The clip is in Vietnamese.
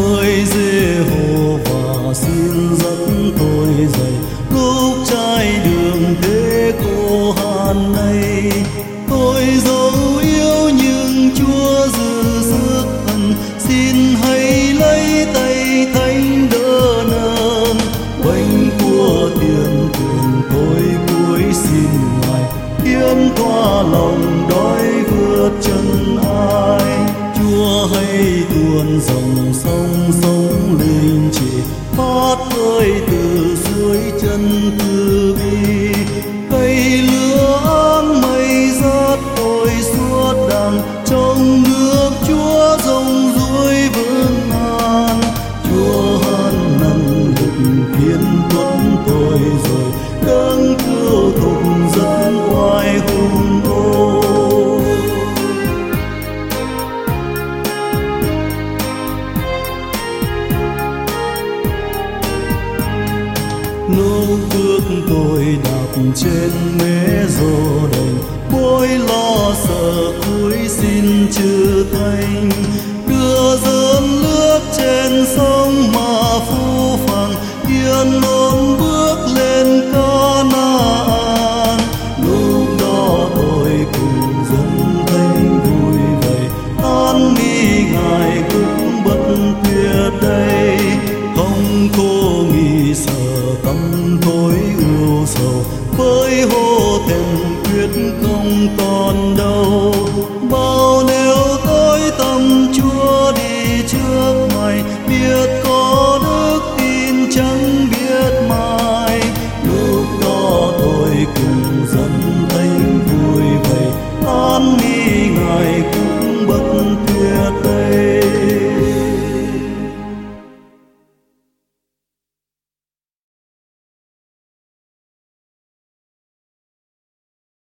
Hỡi Giê-hô-va xin dẫn tôi dậy lúc trái đường thế khô hạn này. Tôi dẫu yếu nhưng Chúa giữ sức thân, xin hãy lấy tay Thánh đỡ nâng. Bánh của tiền thường tôi cúi xin Ngài, hiến thỏa lòng đói vượt chân ai. Chúa hãy tuôn dòng sông sống linh trị, phát khơi từ dưới chân từ bi. Cây lửa áng mây dắt tôi suốt đàng, trong nước Chúa dòng ruồi vững an. Chúa hắn năng lực khiến tuấn tôi rồi, đấng cứu thục dẫn oai hùng ô. Lúc bước tôi đạp trên mé rô đành, bối lo sợ cúi xin chư Thánh. Đưa dẫn lướt trên sông mà phũ phàng, yên ổn bước lên Ca-na-an. Lúc đó tôi cùng dân Thánh vui vầy, an mi Ngài cũng bất tuyệt đây. Không cô nghi sợ tâm tôi ưu sầu, với hô thẹn quyết không còn đâu.